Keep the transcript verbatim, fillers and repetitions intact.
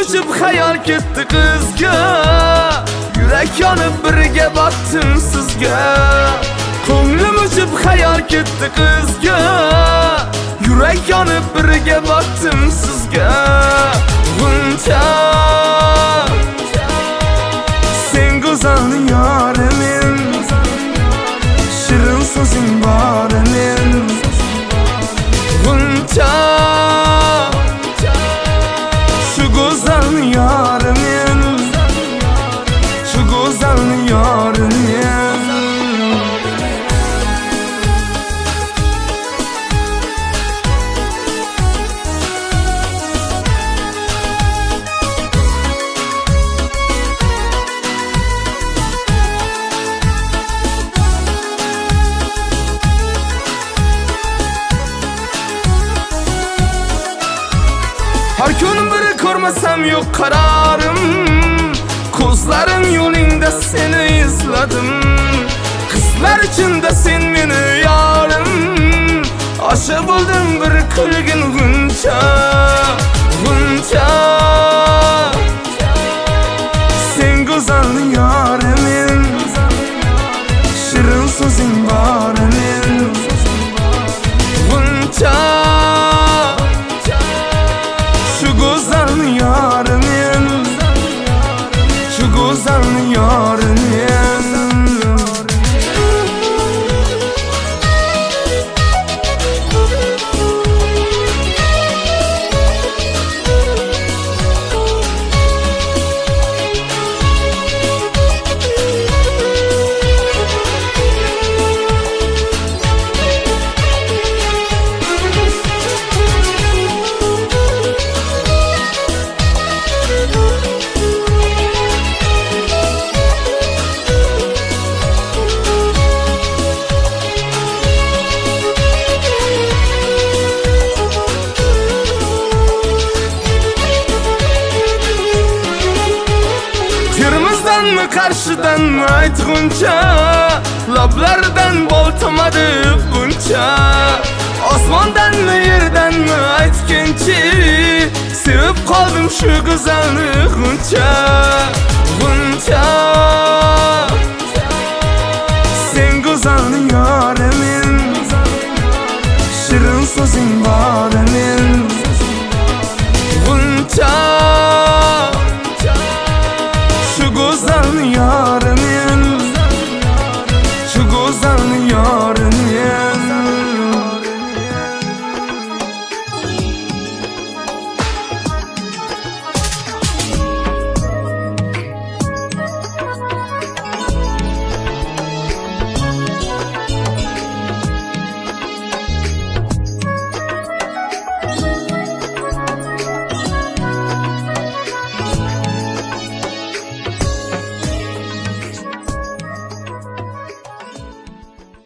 uçup hayal ketdi qizga, yurak yonib birga boqdim sizga. Ko'nglim uçup hayal ketdi qizga, yurak yonib birga boqdim sizga. G'uncha sen go'zal yorim, shirin so'zing bor men. G'uncha shu go'zal yorim, shu go'zal yorim. Har kun bir ko'rmasam yo'q qararim, ko'zlarim yo'lingda seni izladim. Qizlar ichida sen meni yorim, oshiq bo'ldim bir kulgin g'uncha. G'uncha sen go'zal yorim, shirin so'zing bor men. G'uncha şu go'zal yorim, şu go'zal yorim. Karşıdan aytguncha, lablardan bol tomadi buncha. Osmondan yerdan aytgancha, sevib qoldim shu go'zalni g'uncha.